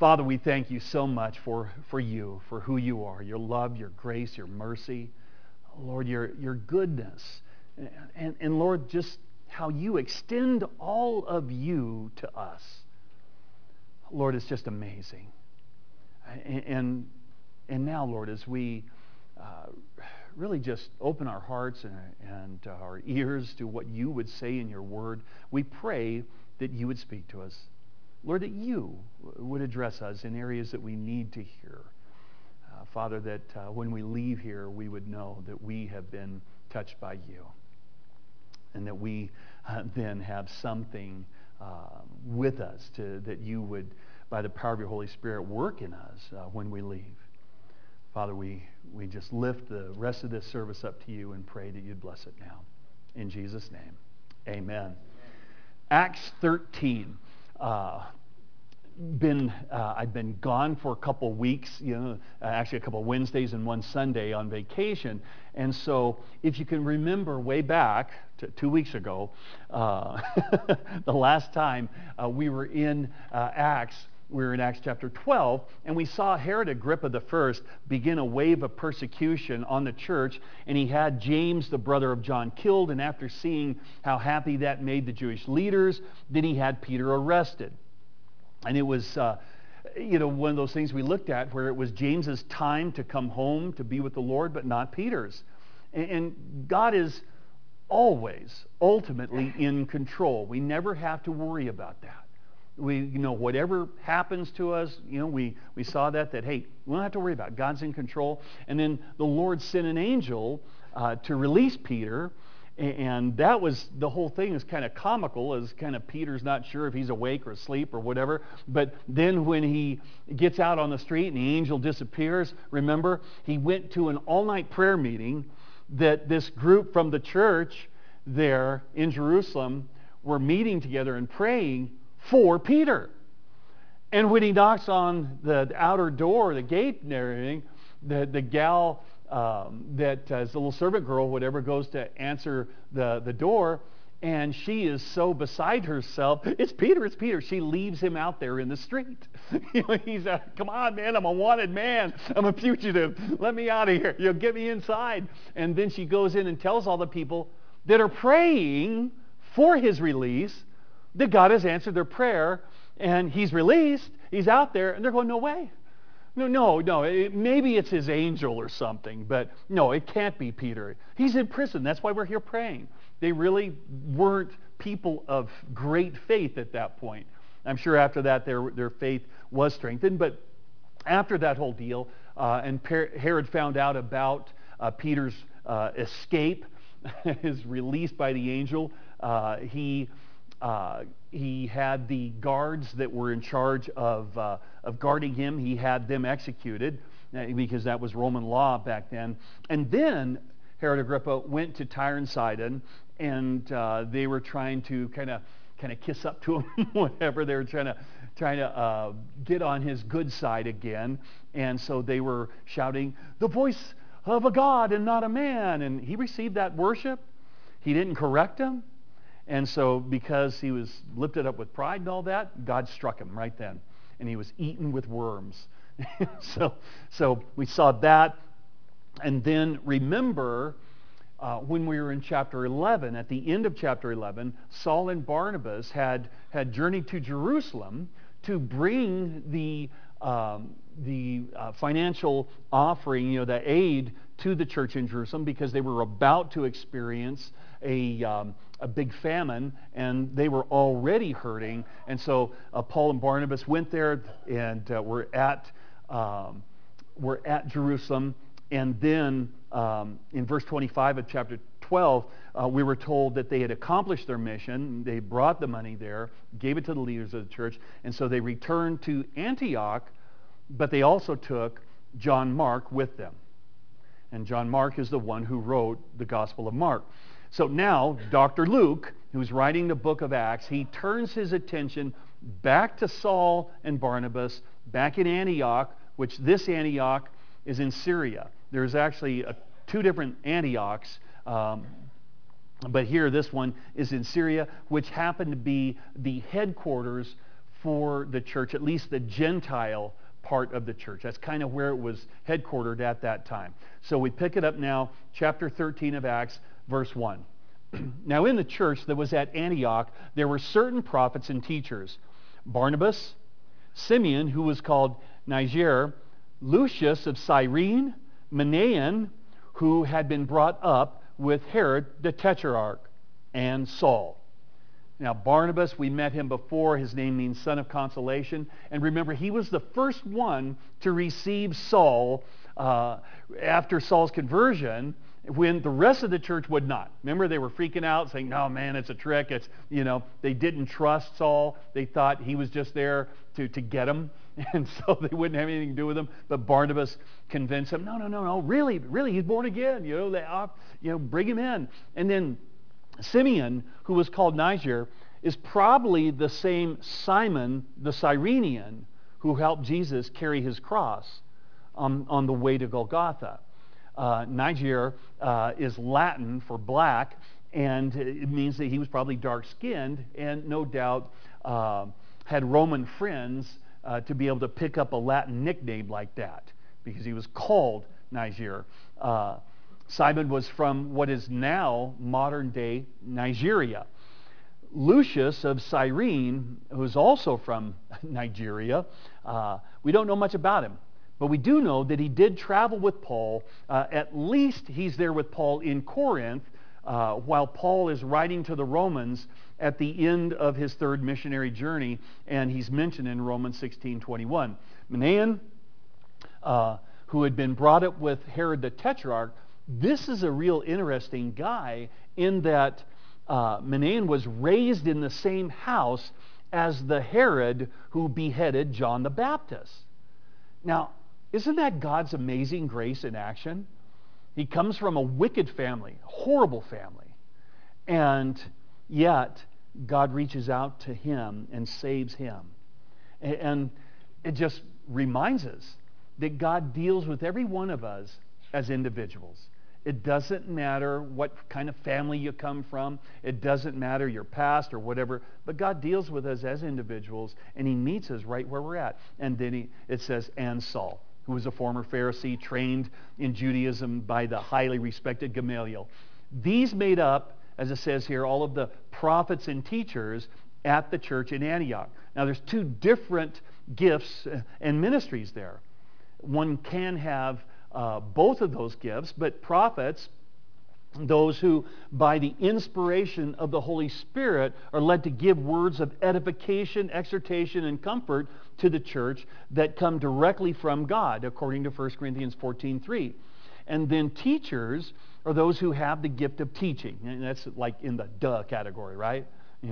Father, we thank you so much for you, for who you are, your love, your grace, your mercy, Lord, your goodness, and Lord, just how you extend all of you to us. Lord, it's just amazing. And now, Lord, as we really just open our hearts and our ears to what you would say in your word, we pray that you would speak to us. Lord, that you would address us in areas that we need to hear. Father, that when we leave here, we would know that we have been touched by you, and that we then have something with us that you would, by the power of your Holy Spirit, work in us when we leave. Father, we just lift the rest of this service up to you and pray that you'd bless it now. In Jesus' name, amen. Acts 13. I've been gone for a couple weeks, actually a couple Wednesdays and one Sunday on vacation. And so if you can remember way back to 2 weeks ago, the last time we were in Acts, we were in Acts chapter 12, and we saw Herod Agrippa I begin a wave of persecution on the church, and he had James, the brother of John, killed, and after seeing how happy that made the Jewish leaders, then he had Peter arrested. And it was, one of those things we looked at where it was James's time to come home to be with the Lord, but not Peter's. And God is always, ultimately in control. We never have to worry about that. Whatever happens to us, we saw that, hey, we don't have to worry about it. God's in control. And then the Lord sent an angel to release Peter. And that was, the whole thing is kind of comical, as kind of Peter's not sure if he's awake or asleep or whatever. But then when he gets out on the street and the angel disappears, remember, he went to an all-night prayer meeting that this group from the church there in Jerusalem were meeting together and praying for Peter. And when he knocks on the outer door, the gate and everything, the gal that is the little servant girl, whatever, goes to answer the door, and she is so beside herself. It's Peter, it's Peter. She leaves him out there in the street. He's come on, man, I'm a wanted man. I'm a fugitive. Let me out of here. Get me inside. And then she goes in and tells all the people that are praying for his release that God has answered their prayer, and he's released. He's out there, and they're going, no way. No. Maybe it's his angel or something, but no, it can't be Peter. He's in prison. That's why we're here praying. They really weren't people of great faith at that point. I'm sure after that their faith was strengthened, but after that whole deal, and Herod found out about Peter's escape, his release by the angel, he had the guards that were in charge of guarding him. He had them executed because that was Roman law back then. And then Herod Agrippa went to Tyre and Sidon, and they were trying to kind of kiss up to him, whatever. They were trying to get on his good side again. And so they were shouting, "The voice of a God and not a man." And he received that worship. He didn't correct him. And so because he was lifted up with pride and all that, God struck him right then. And he was eaten with worms. So we saw that. And then remember, when we were in chapter 11, at the end of chapter 11, Saul and Barnabas had journeyed to Jerusalem to bring the financial offering, the aid to the church in Jerusalem, because they were about to experience a big famine, and they were already hurting. And so Paul and Barnabas went there, and were at Jerusalem. And then in verse 25 of chapter 12, we were told that they had accomplished their mission. They brought the money there, gave it to the leaders of the church, and so they returned to Antioch, but they also took John Mark with them. And John Mark is the one who wrote the Gospel of Mark. So now, Dr. Luke, who's writing the book of Acts, he turns his attention back to Saul and Barnabas, back in Antioch, which this Antioch is in Syria. There's actually two different Antiochs, but here this one is in Syria, which happened to be the headquarters for the church, at least the Gentile part of the church. That's kind of where it was headquartered at that time. So we pick it up now, chapter 13 of Acts, verse 1. Now in the church that was at Antioch, there were certain prophets and teachers: Barnabas, Simeon, who was called Niger, Lucius of Cyrene, Manaen, who had been brought up with Herod the Tetrarch, and Saul. Now Barnabas, we met him before. His name means son of consolation. And remember, he was the first one to receive Saul after Saul's conversion, when the rest of the church would not. Remember, they were freaking out, saying, no, man, it's a trick. It's, they didn't trust Saul. They thought he was just there to get them, and so they wouldn't have anything to do with him. But Barnabas convinced him, no, really, he's born again. Bring him in. And then Simeon, who was called Niger, is probably the same Simon the Cyrenian who helped Jesus carry his cross on the way to Golgotha. Niger is Latin for black, and it means that he was probably dark-skinned and no doubt had Roman friends to be able to pick up a Latin nickname like that, because he was called Niger. Simon was from what is now modern-day Nigeria. Lucius of Cyrene, who is also from Nigeria, we don't know much about him. But we do know that he did travel with Paul. At least he's there with Paul in Corinth while Paul is writing to the Romans at the end of his third missionary journey, and he's mentioned in Romans 16:21. Manaen, who had been brought up with Herod the Tetrarch, this is a real interesting guy in that Manaen was raised in the same house as the Herod who beheaded John the Baptist. Now, isn't that God's amazing grace in action? He comes from a wicked family, horrible family, and yet God reaches out to him and saves him. And it just reminds us that God deals with every one of us as individuals. It doesn't matter what kind of family you come from. It doesn't matter your past or whatever. But God deals with us as individuals, and he meets us right where we're at. And then it says, and Saul, who was a former Pharisee, trained in Judaism by the highly respected Gamaliel. These made up, as it says here, all of the prophets and teachers at the church in Antioch. Now, there's two different gifts and ministries there. One can have both of those gifts, but prophets, those who by the inspiration of the Holy Spirit are led to give words of edification, exhortation, and comfort to the church that come directly from God, according to 1 Corinthians 14:3. And then teachers are those who have the gift of teaching. And that's like in the duh category, right?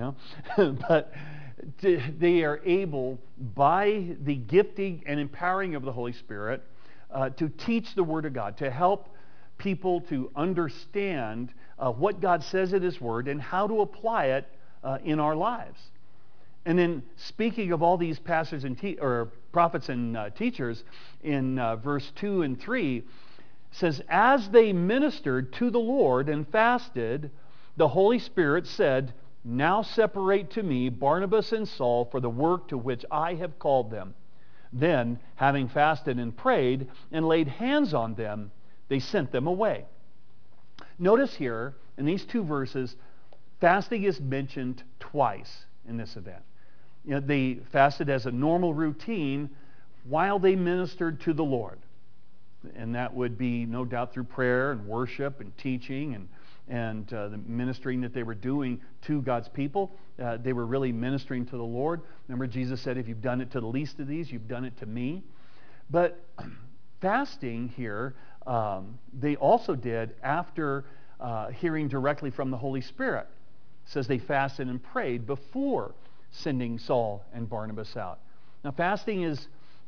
But they are able, by the gifting and empowering of the Holy Spirit, to teach the Word of God, to help people to understand what God says in His Word and how to apply it in our lives. And then, speaking of all these pastors and prophets and teachers, in verse 2 and 3, says, as they ministered to the Lord and fasted, the Holy Spirit said, now separate to me Barnabas and Saul for the work to which I have called them. Then, having fasted and prayed and laid hands on them, they sent them away. Notice here, in these two verses, fasting is mentioned twice in this event. They fasted as a normal routine while they ministered to the Lord. And that would be, no doubt, through prayer and worship and teaching and the ministering that they were doing to God's people. They were really ministering to the Lord. Remember, Jesus said, if you've done it to the least of these, you've done it to me. But fasting here, they also did after hearing directly from the Holy Spirit. It says they fasted and prayed before sending Saul and Barnabas out. Now, fasting is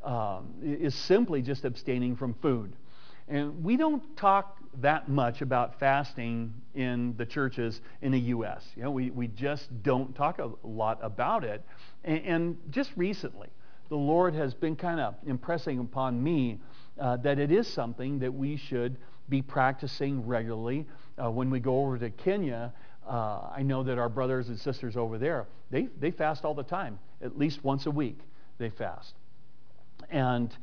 simply just abstaining from food. And we don't talk that much about fasting in the churches in the U.S. We just don't talk a lot about it. And just recently, the Lord has been kind of impressing upon me that it is something that we should be practicing regularly. When we go over to Kenya, I know that our brothers and sisters over there, they fast all the time. At least once a week they fast. And,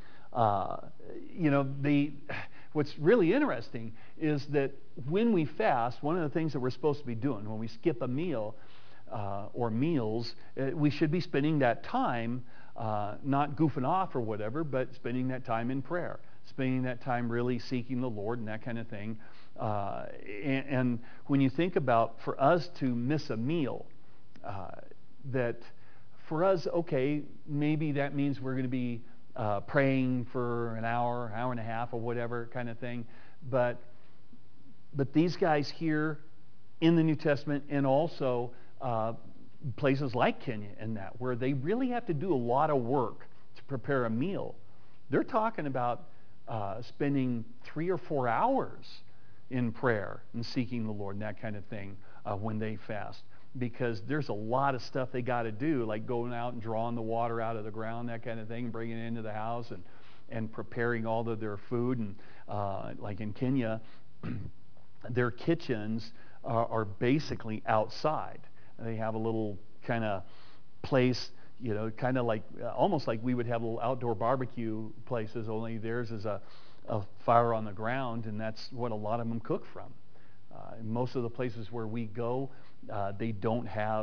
what's really interesting is that when we fast, one of the things that we're supposed to be doing, when we skip a meal or meals, we should be spending that time not goofing off or whatever, but spending that time in prayer, spending that time really seeking the Lord and that kind of thing. And when you think about, for us to miss a meal, that for us, okay, maybe that means we're going to be praying for an hour and a half or whatever kind of thing. But these guys here in the New Testament, and also places like Kenya and that, where they really have to do a lot of work to prepare a meal, they're talking about spending 3 or 4 hours in prayer and seeking the Lord and that kind of thing when they fast. Because there's a lot of stuff they got to do, like going out and drawing the water out of the ground, that kind of thing, bringing it into the house and preparing all of their food. And like in Kenya, their kitchens are basically outside. They have a little kind of place, kind of like, almost like we would have little outdoor barbecue places, only theirs is a fire on the ground, and that's what a lot of them cook from. Most of the places where we go, they don't have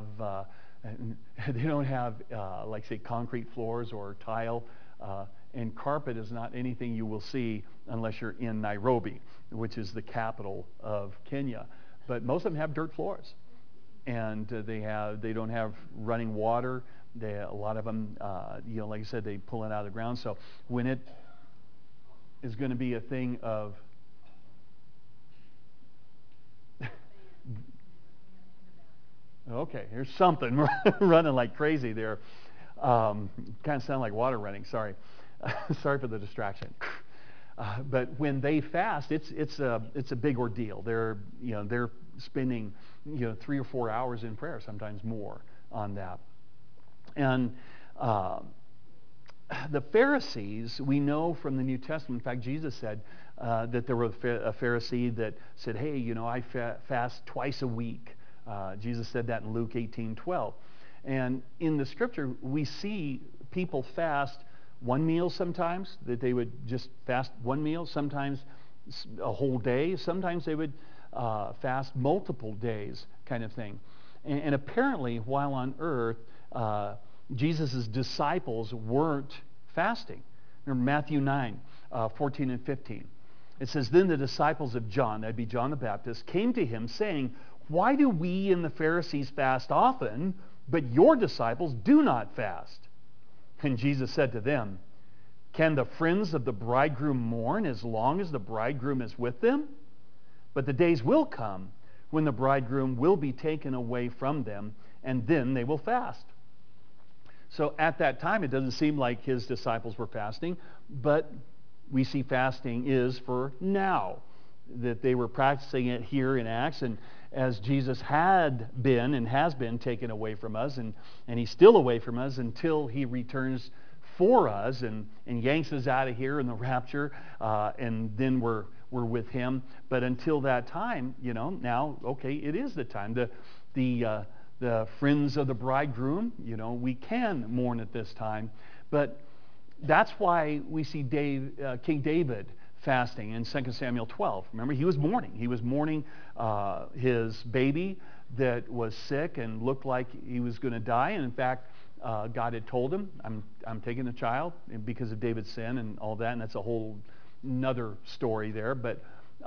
like, say, concrete floors or tile, and carpet is not anything you will see unless you're in Nairobi, which is the capital of Kenya. But most of them have dirt floors, and they don't have running water. A lot of them, like I said, they pull it out of the ground. So when it is going to be a thing of okay, here's something running like crazy there. Kind of sound like water running. Sorry. Sorry for the distraction. But when they fast, it's a big ordeal. They're spending 3 or 4 hours in prayer, sometimes more, on that. And the Pharisees, we know from the New Testament, in fact, Jesus said that there was a Pharisee that said, hey, I fast twice a week. Jesus said that in Luke 18:12. And in the scripture, we see people fast one meal sometimes, that they would just fast one meal, sometimes a whole day, sometimes they would fast multiple days kind of thing. And apparently, while on earth, Jesus' disciples weren't fasting. Remember Matthew 9, 14 and 15. It says, then the disciples of John, that'd be John the Baptist, came to him saying, why do we and the Pharisees fast often, but your disciples do not fast? And Jesus said to them, can the friends of the bridegroom mourn as long as the bridegroom is with them? But the days will come when the bridegroom will be taken away from them, and then they will fast. So at that time, it doesn't seem like his disciples were fasting, but we see fasting is for now, that they were practicing it here in Acts, and as Jesus had been and has been taken away from us, and he's still away from us until he returns for us and yanks us out of here in the rapture, and then we're with him. But until that time, now, okay, it is the time. The friends of the bridegroom, we can mourn at this time. But that's why we see King David fasting in 2 Samuel 12. Remember, he was mourning. He was mourning his baby that was sick and looked like he was going to die. And in fact, God had told him, I'm taking a child because of David's sin and all that. And that's a whole another story there. But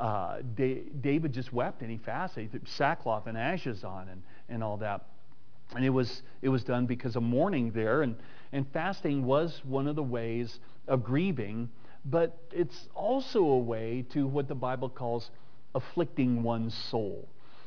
David just wept and he fasted. He threw sackcloth and ashes on and all that. And it was done because of mourning there. And fasting was one of the ways of grieving. But it's also a way to what the Bible calls afflicting one's soul.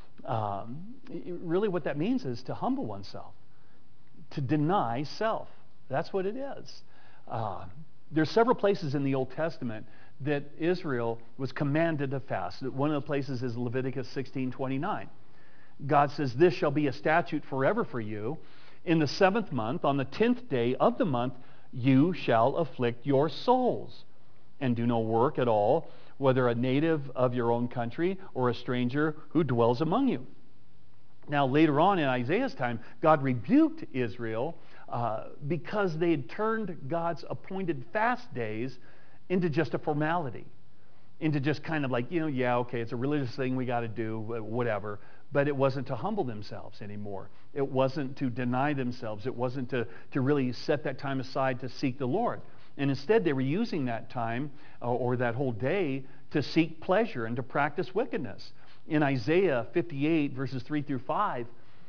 Really what that means is to humble oneself, to deny self. That's what it is. There's several places in the Old Testament that Israel was commanded to fast. One of the places is Leviticus 16:29. God says, this shall be a statute forever for you. In the 7th month, on the 10th day of the month, you shall afflict your souls and do no work at all, whether a native of your own country or a stranger who dwells among you. Now, later on in Isaiah's time, God rebuked Israel because they had turned God's appointed fast days into just a formality, into just kind of like, yeah, okay, it's a religious thing we got to do, whatever. But it wasn't to humble themselves anymore. It wasn't to deny themselves. It wasn't to really set that time aside to seek the Lord. And instead, they were using that time or that whole day to seek pleasure and to practice wickedness. In Isaiah 58, verses 3 through 5,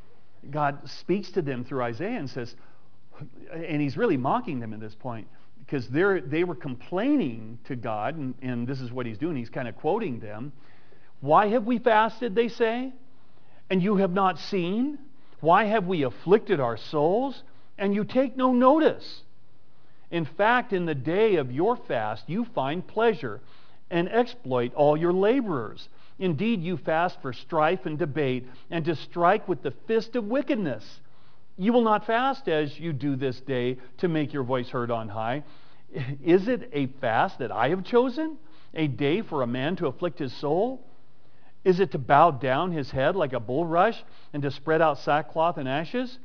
God speaks to them through Isaiah and says, and he's really mocking them at this point, because they were complaining to God, and this is what he's doing. He's kind of quoting them. Why have we fasted, they say, and you have not seen? Why have we afflicted our souls, and you take no notice? In fact, in the day of your fast, you find pleasure and exploit all your laborers. Indeed, you fast for strife and debate, and to strike with the fist of wickedness. You will not fast as you do this day to make your voice heard on high. Is it a fast that I have chosen? A day for a man to afflict his soul? Is it to bow down his head like a bulrush and to spread out sackcloth and ashes?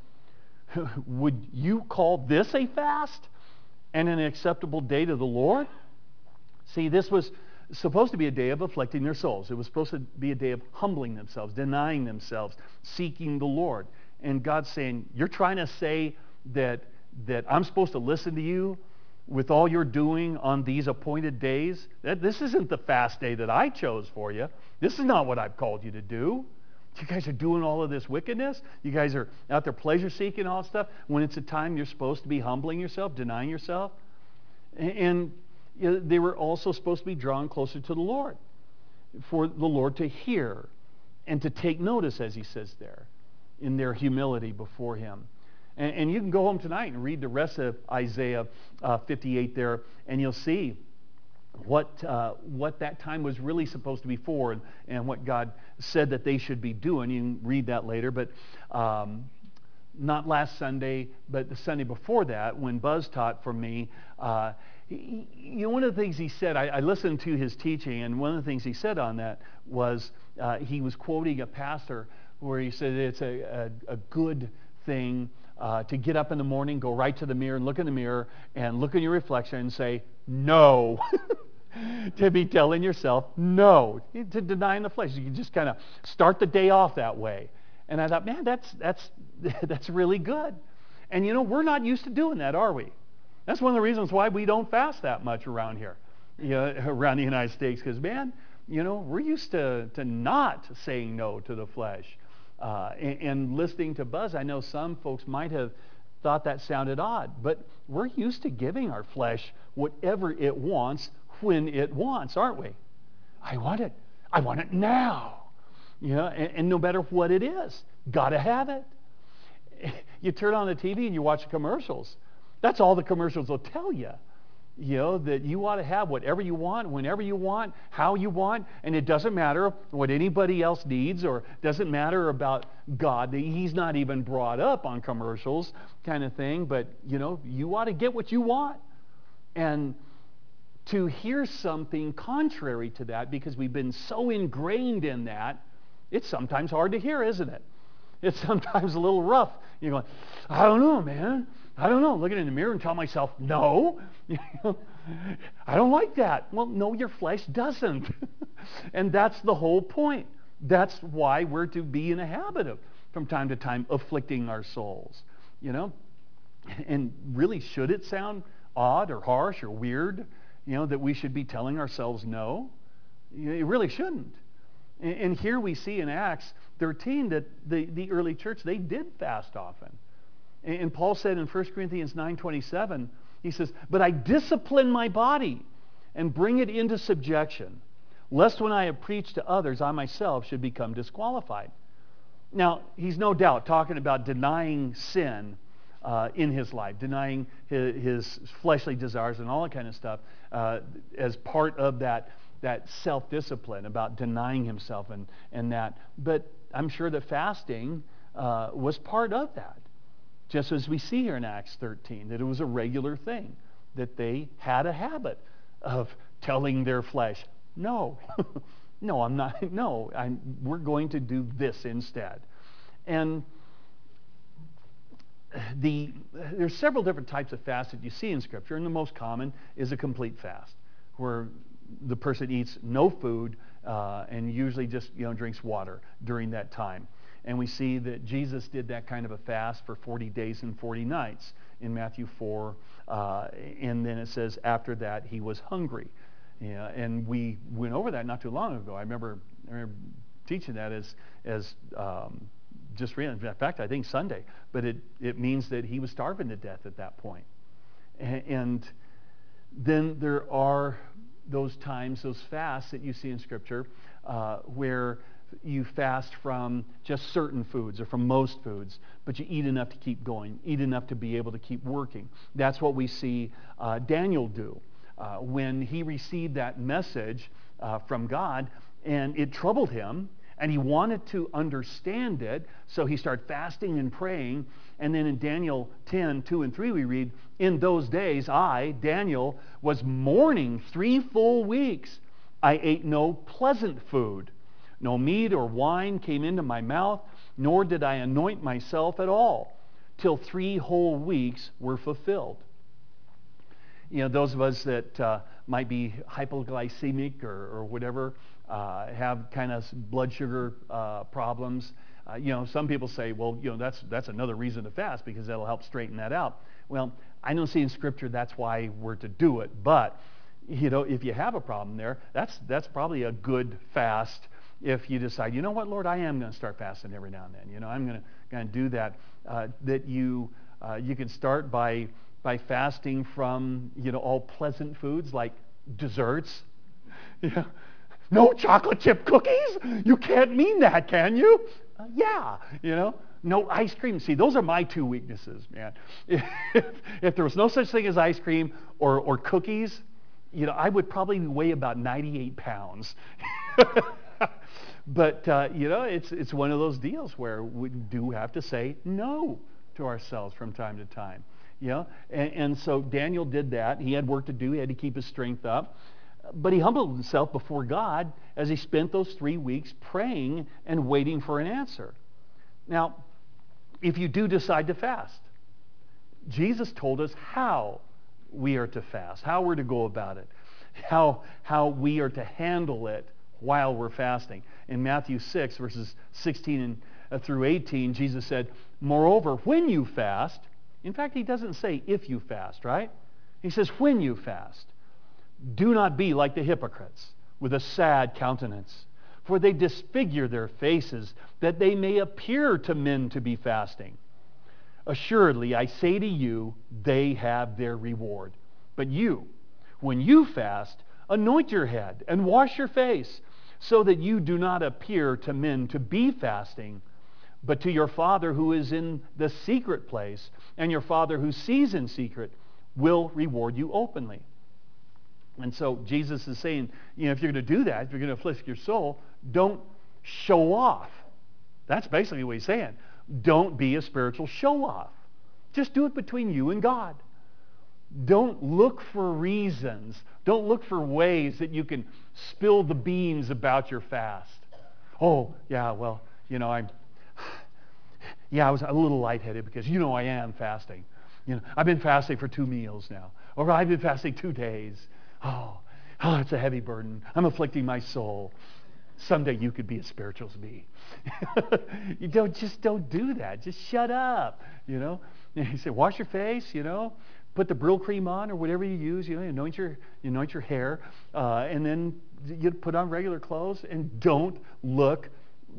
Would you call this a fast and an acceptable day to the Lord? See, this was supposed to be a day of afflicting their souls. It was supposed to be a day of humbling themselves, denying themselves, seeking the Lord. And God's saying, you're trying to say that I'm supposed to listen to you with all you're doing on these appointed days? This isn't the fast day that I chose for you. This is not what I've called you to do. You guys are doing all of this wickedness. You guys are out there pleasure seeking all that stuff when it's a time you're supposed to be humbling yourself, denying yourself. And they were also supposed to be drawn closer to the Lord, for the Lord to hear and to take notice, as he says there, in their humility before him. And you can go home tonight and read the rest of Isaiah 58 there, and you'll see what that time was really supposed to be for, and what God said that they should be doing. You can read that later, but not last Sunday, but the Sunday before that, when Buzz taught for me, one of the things he said, I listened to his teaching, and one of the things he said on that was he was quoting a pastor where he said it's a good thing to get up in the morning, go right to the mirror and look in the mirror and look in your reflection and say, no. To be telling yourself no, to denying the flesh. You can just kind of start the day off that way. And I thought, man, that's really good. And we're not used to doing that, are we? That's one of the reasons why we don't fast that much around here, around the United States, because, man, we're used to not saying no to the flesh. And listening to Buzz, I know some folks might have thought that sounded odd, but we're used to giving our flesh whatever it wants when it wants, aren't we? I want it. I want it now. And no matter what it is, got to have it. You turn on the TV and you watch the commercials. That's all the commercials will tell you. That you ought to have whatever you want, whenever you want, how you want, and it doesn't matter what anybody else needs, or doesn't matter about God. He's not even brought up on commercials kind of thing, but you ought to get what you want. And to hear something contrary to that, because we've been so ingrained in that, it's sometimes hard to hear, isn't it? It's sometimes a little rough. You're going, I don't know, man. I don't know. Looking in the mirror and tell myself, no. I don't like that. Well, no, your flesh doesn't. And that's the whole point. That's why we're to be in a habit of, from time to time, afflicting our souls. And really, should it sound odd or harsh or weird, that we should be telling ourselves no? It really shouldn't. And here we see in Acts 13 that the early church, they did fast often. And Paul said in 1 Corinthians 9:27, he says, but I discipline my body and bring it into subjection, lest when I have preached to others, I myself should become disqualified. Now, he's no doubt talking about denying sin in his life, denying his fleshly desires and all that kind of stuff as part of that self-discipline, about denying himself and that. But I'm sure that fasting was part of that. Just as we see here in Acts 13, that it was a regular thing, that they had a habit of telling their flesh, no, no, I'm not, no, we're going to do this instead. And there's several different types of fast that you see in Scripture, and the most common is a complete fast, where the person eats no food and usually just drinks water during that time. And we see that Jesus did that kind of a fast for 40 days and 40 nights in Matthew 4. And then it says after that he was hungry. And we went over that not too long ago. I remember teaching that as just recently. In fact, I think Sunday. But it means that he was starving to death at that point. And then there are those times, those fasts that you see in Scripture where you fast from just certain foods or from most foods, but you eat enough to keep going, eat enough to be able to keep working. That's what we see Daniel do when he received that message from God, and it troubled him, and he wanted to understand it, so he started fasting and praying. And then in Daniel 10, 2 and 3, we read, "In those days, I, Daniel, was mourning 3 full weeks. I ate no pleasant food. No meat or wine came into my mouth, nor did I anoint myself at all, till 3 whole weeks were fulfilled." Those of us that might be hypoglycemic or whatever, have kind of blood sugar problems. Some people say, well, that's another reason to fast because that'll help straighten that out. Well, I don't see in Scripture that's why we're to do it. But, if you have a problem there, that's probably a good fast if you decide, you know what, Lord, I am going to start fasting every now and then. I'm going to do that. That you can start by fasting from, all pleasant foods like desserts. No chocolate chip cookies? You can't mean that, can you? Yeah. No ice cream. See, those are my 2 weaknesses, man. If there was no such thing as ice cream or cookies, I would probably weigh about 98 pounds. But, it's one of those deals where we do have to say no to ourselves from time to time. And so Daniel did that. He had work to do. He had to keep his strength up. But he humbled himself before God as he spent those 3 weeks praying and waiting for an answer. Now, if you do decide to fast, Jesus told us how we are to fast, how we're to go about it, how we are to handle it while we're fasting. In Matthew 6, verses 16 through 18, Jesus said, "Moreover, when you fast," in fact, he doesn't say if you fast, right? He says when you fast, "do not be like the hypocrites with a sad countenance, for they disfigure their faces that they may appear to men to be fasting. Assuredly, I say to you, they have their reward. But you, when you fast, anoint your head and wash your face, so that you do not appear to men to be fasting, but to your Father who is in the secret place, and your Father who sees in secret will reward you openly." And so Jesus is saying, if you're going to do that, if you're going to afflict your soul, don't show off. That's basically what he's saying. Don't be a spiritual show-off. Just do it between you and God. Don't look for reasons. Don't look for ways that you can spill the beans about your fast. Oh, yeah, well, I was a little lightheaded because, I am fasting. I've been fasting for 2 meals now. Or I've been fasting 2 days. Oh, it's a heavy burden. I'm afflicting my soul. Someday you could be as spiritual as me. You don't do that. Just shut up. You say, wash your face, put the Brill cream on or whatever you use, anoint your hair, and then you put on regular clothes, and don't look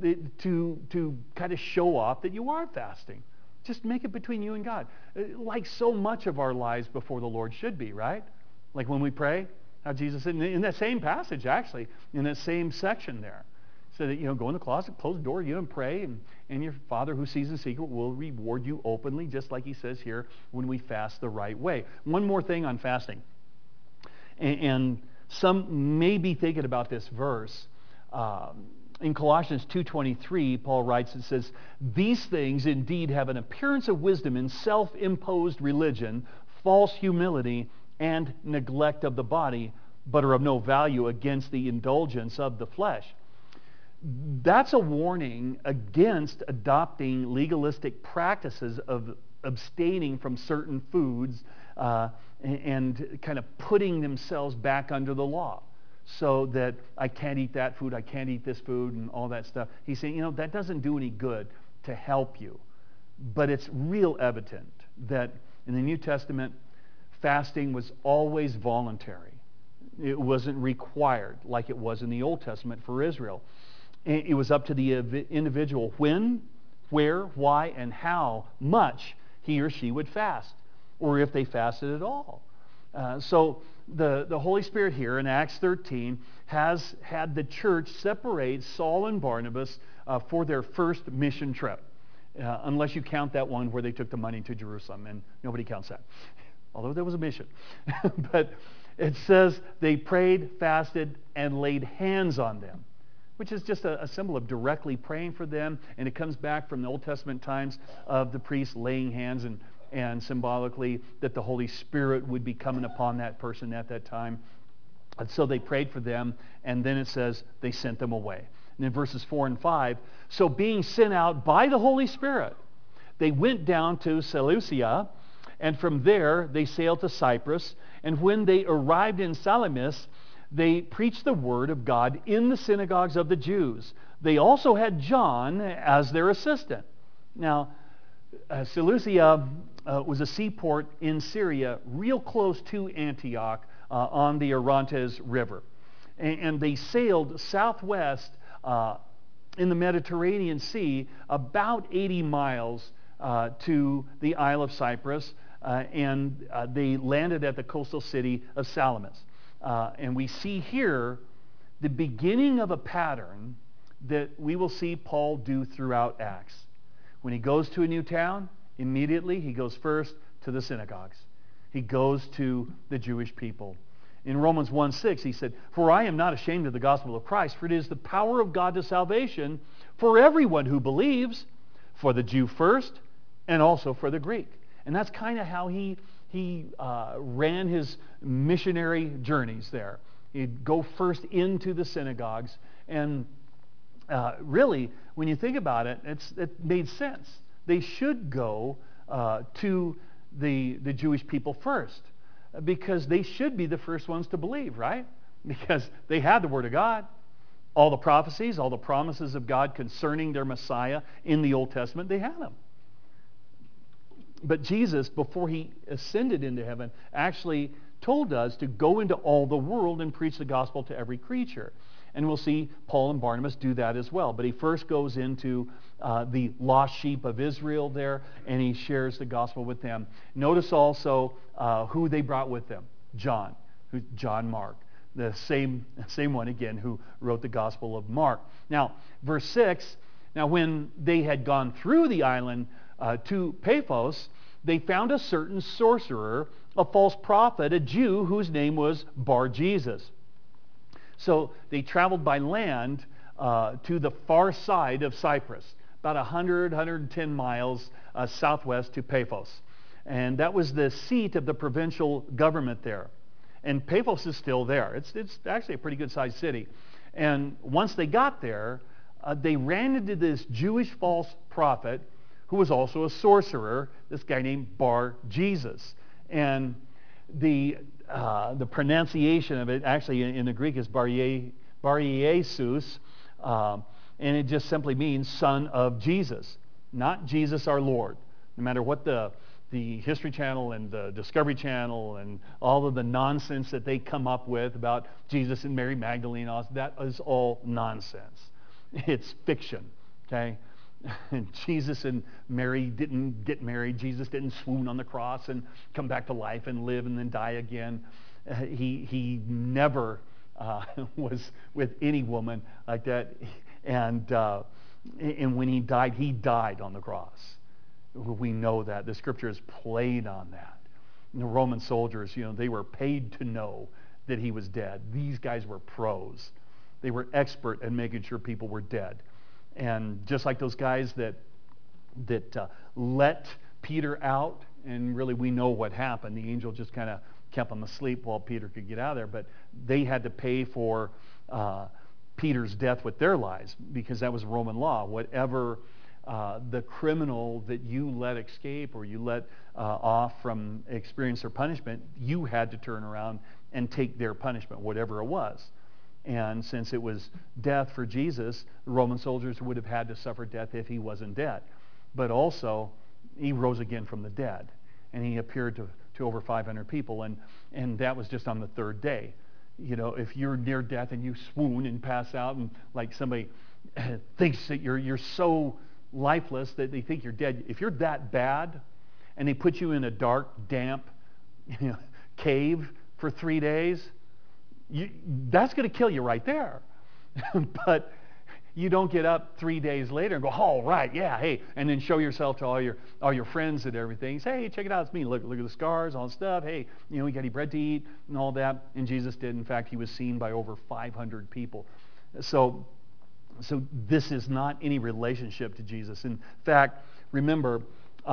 to kind of show off that you are fasting. Just make it between you and God. Like so much of our lives before the Lord should be, right? Like when we pray, how Jesus said in that same passage, actually, in that same section there, said that, go in the closet, close the door, and pray, and your Father who sees in secret will reward you openly, just like he says here, when we fast the right way. One more thing on fasting. And some may be thinking about this verse. In Colossians 2:23, Paul writes, it says, "These things indeed have an appearance of wisdom in self-imposed religion, false humility, and neglect of the body, but are of no value against the indulgence of the flesh." That's a warning against adopting legalistic practices of abstaining from certain foods and kind of putting themselves back under the law, so that I can't eat that food, I can't eat this food, and all that stuff. He's saying, that doesn't do any good to help you. But it's real evident that in the New Testament, fasting was always voluntary. It wasn't required like it was in the Old Testament for Israel. It was up to the individual when, where, why, and how much he or she would fast, or if they fasted at all. So the Holy Spirit here in Acts 13 has had the church separate Saul and Barnabas for their first mission trip, unless you count that one where they took the money to Jerusalem, and nobody counts that, although there was a mission. But it says they prayed, fasted, and laid hands on them, which is just a symbol of directly praying for them. And it comes back from the Old Testament times of the priests laying hands and symbolically that the Holy Spirit would be coming upon that person at that time. And so they prayed for them, and then it says they sent them away. And in verses 4 and 5, so being sent out by the Holy Spirit, they went down to Seleucia, and from there they sailed to Cyprus. And when they arrived in Salamis, they preached the word of God in the synagogues of the Jews. They also had John as their assistant. Now, Seleucia was a seaport in Syria, real close to Antioch on the Orontes River. And they sailed southwest in the Mediterranean Sea about 80 miles to the Isle of Cyprus, and they landed at the coastal city of Salamis. And we see here the beginning of a pattern that we will see Paul do throughout Acts. When he goes to a new town, immediately he goes first to the synagogues. He goes to the Jewish people. In Romans 1:6 he said, "For I am not ashamed of the gospel of Christ, for it is the power of God to salvation for everyone who believes, for the Jew first, and also for the Greek." And that's kind of how he ran his missionary journeys there. He'd go first into the synagogues, and really, when you think about it, it made sense. They should go to the Jewish people first, because they should be the first ones to believe, right? Because they had the Word of God. All the prophecies, all the promises of God concerning their Messiah in the Old Testament, they had them. But Jesus, before he ascended into heaven, actually told us to go into all the world and preach the gospel to every creature. And we'll see Paul and Barnabas do that as well. But he first goes into the lost sheep of Israel there, and he shares the gospel with them. Notice also who they brought with them. John Mark. The same one again who wrote the Gospel of Mark. Now, verse 6, now when they had gone through the island to Paphos, they found a certain sorcerer, a false prophet, a Jew whose name was Bar-Jesus. So they traveled by land to the far side of Cyprus, about 110 miles southwest to Paphos. And that was the seat of the provincial government there. And Paphos is still there. It's actually a pretty good-sized city. And once they got there, they ran into this Jewish false prophet who was also a sorcerer, this guy named Bar-Jesus. And the pronunciation of it, actually in the Greek, is Bar-Jesus, and it just simply means son of Jesus, not Jesus our Lord. No matter what the History Channel and the Discovery Channel and all of the nonsense that they come up with about Jesus and Mary Magdalene, that is all nonsense. It's fiction, okay? Jesus and Mary didn't get married. Jesus didn't swoon on the cross and come back to life and live and then die again. He never was with any woman like that. And when he died on the cross. We know that. The scriptures played on that. And the Roman soldiers, they were paid to know that he was dead. These guys were pros. They were expert at making sure people were dead. And just like those guys that let Peter out, and really we know what happened. The angel just kind of kept him asleep while Peter could get out of there. But they had to pay for Peter's death with their lives, because that was Roman law. Whatever the criminal that you let escape or you let off from experience their punishment, you had to turn around and take their punishment, whatever it was. And since it was death for Jesus, the Roman soldiers would have had to suffer death if he wasn't dead. But also, he rose again from the dead. And he appeared to over 500 people. And that was just on the third day. You know, if you're near death and you swoon and pass out, and like somebody thinks that you're so lifeless that they think you're dead. If you're that bad and they put you in a dark, damp cave for 3 days, that's going to kill you right there. But you don't get up 3 days later and go, oh, right, yeah, hey, and then show yourself to all your friends and everything. Say, hey, check it out, it's me. Look at the scars, all the stuff. Hey, you got any bread to eat and all that. And Jesus did. In fact, he was seen by over 500 people. So this is not any relationship to Jesus. In fact, remember,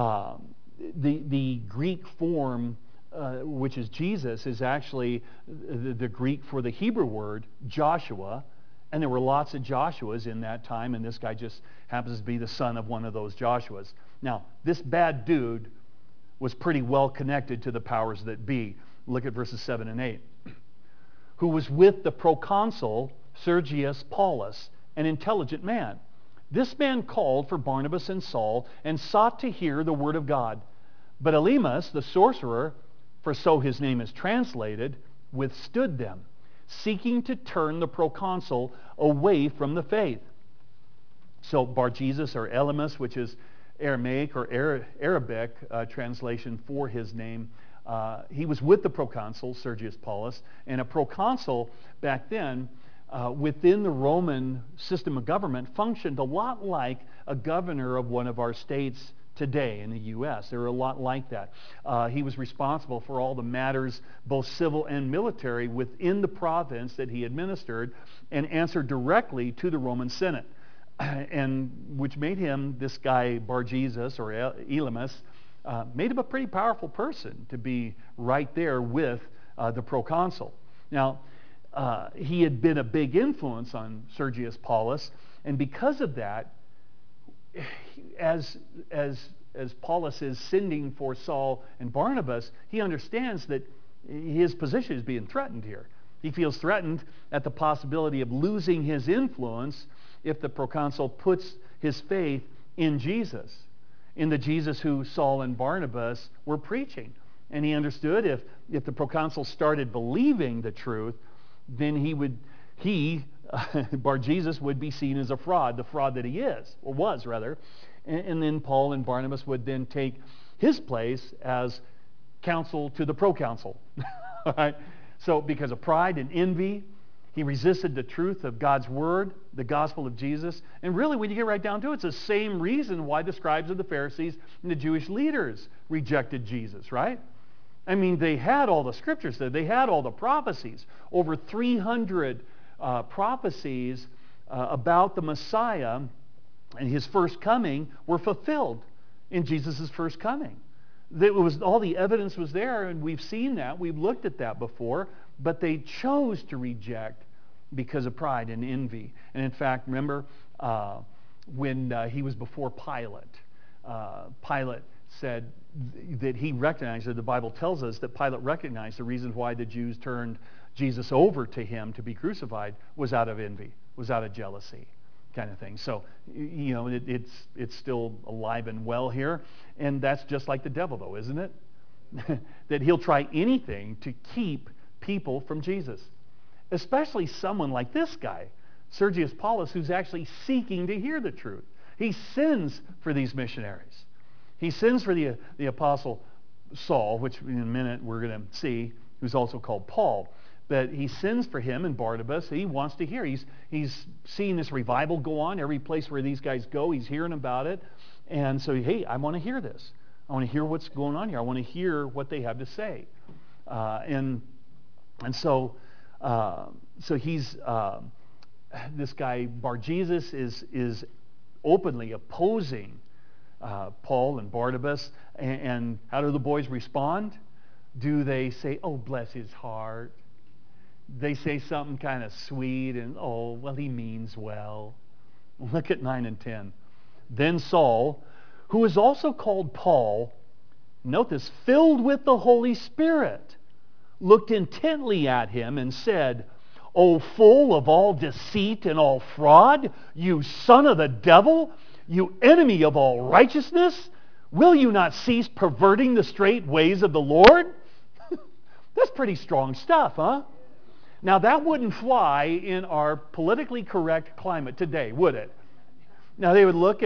the Greek form, which is Jesus, is actually the Greek for the Hebrew word Joshua. And there were lots of Joshuas in that time, and this guy just happens to be the son of one of those Joshuas. Now, this bad dude was pretty well connected to the powers that be. Look at verses 7 and 8. Who was with the proconsul Sergius Paulus, an intelligent man. This man called for Barnabas and Saul and sought to hear the word of God. But Elymas, the sorcerer, for so his name is translated, withstood them, seeking to turn the proconsul away from the faith. So Bar-Jesus, or Elymas, which is Aramaic or Arabic translation for his name, he was with the proconsul, Sergius Paulus, and a proconsul back then within the Roman system of government functioned a lot like a governor of one of our states today in the U.S. They were a lot like that. He was responsible for all the matters, both civil and military, within the province that he administered, and answered directly to the Roman Senate, and which made him, this guy Bar-Jesus or Elymas, made him a pretty powerful person to be right there with the proconsul. Now, he had been a big influence on Sergius Paulus, and because of that, as Paulus is sending for Saul and Barnabas, he understands that his position is being threatened here. He feels threatened at the possibility of losing his influence if the proconsul puts his faith in Jesus, in the Jesus who Saul and Barnabas were preaching. And he understood if the proconsul started believing the truth, then Bar-Jesus would be seen as a fraud, the fraud that he is, or was rather. And then Paul and Barnabas would then take his place as counsel to the proconsul. Right? So because of pride and envy, he resisted the truth of God's word, the gospel of Jesus. And really, when you get right down to it, it's the same reason why the scribes of the Pharisees and the Jewish leaders rejected Jesus, right? I mean, they had all the scriptures there. They had all the prophecies. Over 300 prophecies about the Messiah and his first coming were fulfilled in Jesus' first coming. All the evidence was there, and we've seen that. We've looked at that before, but they chose to reject because of pride and envy. And in fact, remember when he was before Pilate, Pilate said that he recognized, that the Bible tells us that Pilate recognized the reason why the Jews turned Jesus over to him to be crucified was out of envy, was out of jealousy, kind of thing. So, it's still alive and well here. And that's just like the devil, though, isn't it? That he'll try anything to keep people from Jesus. Especially someone like this guy, Sergius Paulus, who's actually seeking to hear the truth. He sends for these missionaries. He sends for the apostle Saul, which in a minute we're going to see, who's also called Paul. But he sends for him and Barnabas. He wants to hear. He's seeing this revival go on. Every place where these guys go, he's hearing about it. And so, hey, I want to hear this. I want to hear what's going on here. I want to hear what they have to say. So he's this guy Bar-Jesus is openly opposing Paul and Barnabas. And how do the boys respond? Do they say, "Oh, bless his heart"? they say something kind of sweet and, oh, well, he means well. Look at 9 and 10. Then Saul, who is also called Paul, note this, filled with the Holy Spirit, looked intently at him and said, O full of all deceit and all fraud, you son of the devil, you enemy of all righteousness, will you not cease perverting the straight ways of the Lord? That's pretty strong stuff, huh? Now that wouldn't fly in our politically correct climate today, would it? Now they would look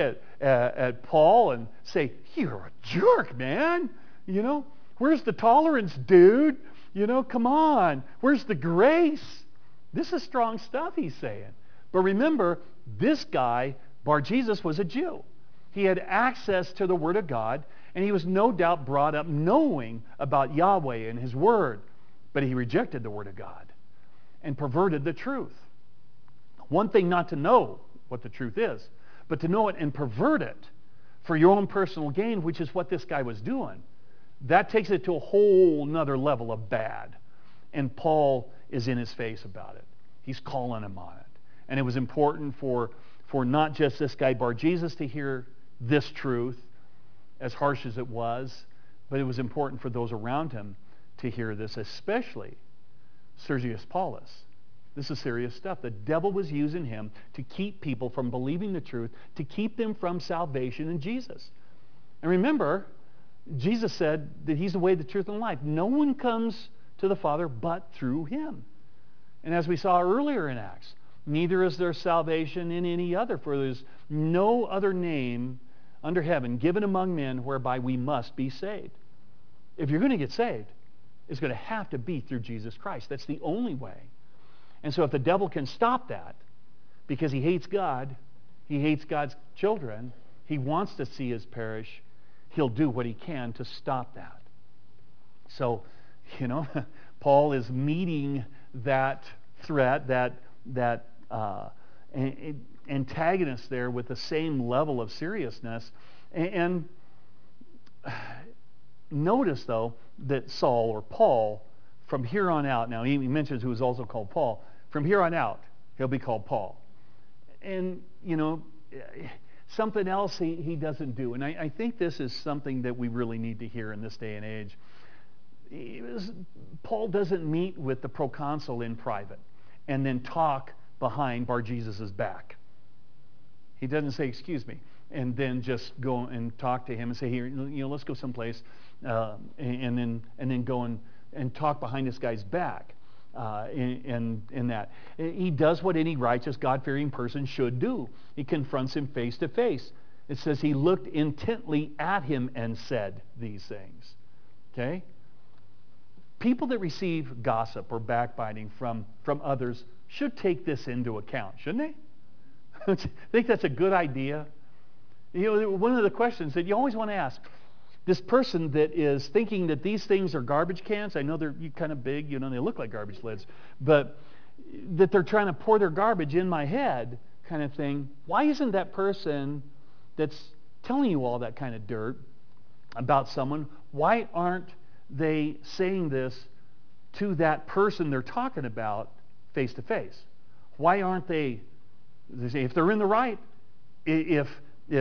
at Paul and say, you're a jerk, man. You know, where's the tolerance, dude? You know, come on. Where's the grace? This is strong stuff he's saying. But remember, this guy, Bar-Jesus, was a Jew. He had access to the Word of God, and he was no doubt brought up knowing about Yahweh and His Word. But he rejected the Word of God and perverted the truth. One thing not to know what the truth is, but to know it and pervert it for your own personal gain, which is what this guy was doing. That takes it to a whole nother level of bad. And Paul is in his face about it. He's calling him on it. And it was important for not just this guy Bar-Jesus to hear this truth, as harsh as it was, but it was important for those around him to hear this, especially Sergius Paulus. This is serious stuff. The devil was using him to keep people from believing the truth, to keep them from salvation in Jesus. And remember, Jesus said that He's the way, the truth, and life. No one comes to the Father but through Him. And as we saw earlier in Acts, neither is there salvation in any other, for there's no other name under heaven given among men whereby we must be saved. If you're going to get saved, it's going to have to be through Jesus Christ. That's the only way. And so if the devil can stop that, because he hates God, he hates God's children, he wants to see us perish, he'll do what he can to stop that. So, you know, Paul is meeting that threat, that antagonist there with the same level of seriousness. And notice, though, that Saul, or Paul, from here on out, now he mentions who is also called Paul, from here on out, he'll be called Paul. And, you know, something else he doesn't do, and I think this is something that we really need to hear in this day and age. Paul doesn't meet with the proconsul in private and then talk behind Bar-Jesus' back. He doesn't say, excuse me, and then just go and talk to him and say, here, you know, let's go someplace, and then go and talk behind this guy's back. In that. He does what any righteous, God-fearing person should do. He confronts him face to face. It says he looked intently at him and said these things. Okay? People that receive gossip or backbiting from others should take this into account, shouldn't they? Think that's a good idea? You know, one of the questions that you always want to ask, this person that is thinking that these things are garbage cans, I know they're kind of big, you know, they look like garbage lids, but that they're trying to pour their garbage in my head kind of thing, why isn't that person that's telling you all that kind of dirt about someone, why aren't they saying this to that person they're talking about face to face? Why aren't they say, if they're in the right, if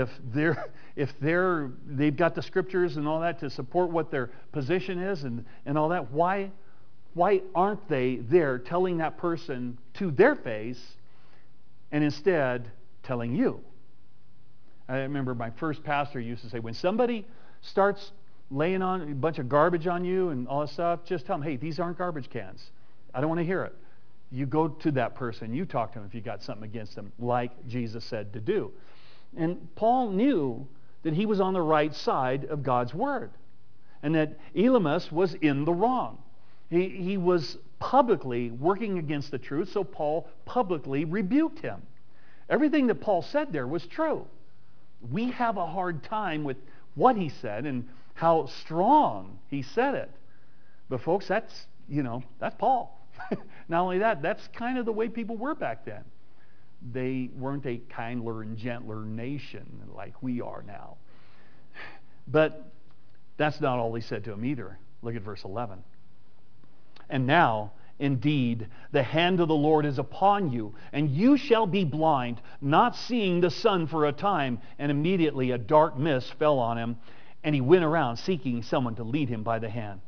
they've got the scriptures and all that to support what their position is and all that, why aren't they there telling that person to their face and instead telling you? I remember my first pastor used to say, when somebody starts laying on a bunch of garbage on you and all that stuff, just tell them, hey, these aren't garbage cans. I don't want to hear it. You go to that person, you talk to them if you got something against them, like Jesus said to do. And Paul knew that he was on the right side of God's word and that Elymas was in the wrong. He was publicly working against the truth, so Paul publicly rebuked him. Everything that Paul said there was true. We have a hard time with what he said and how strong he said it. But folks, that's Paul. Not only that, that's kind of the way people were back then. They weren't a kinder and gentler nation like we are now. But that's not all he said to him either. Look at verse 11. And now, Indeed, the hand of the Lord is upon you, and you shall be blind, not seeing the sun for a time." And immediately a dark mist fell on him, and he went around seeking someone to lead him by the hand.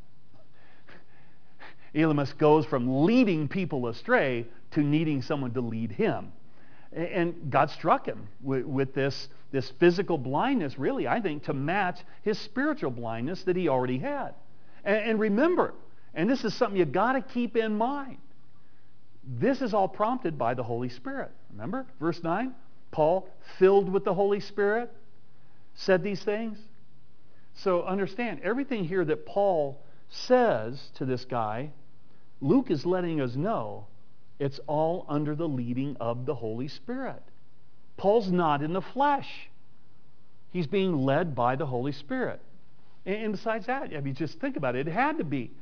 Elymas goes from leading people astray to needing someone to lead him. And God struck him with this physical blindness, really, I think, to match his spiritual blindness that he already had. And remember, and this is something you got to keep in mind, this is all prompted by the Holy Spirit. Remember, verse 9, Paul, filled with the Holy Spirit, said these things. So understand, everything here that Paul says to this guy, Luke is letting us know it's all under the leading of the Holy Spirit. Paul's not in the flesh. He's being led by the Holy Spirit. And besides that, if you just think about it, it had to be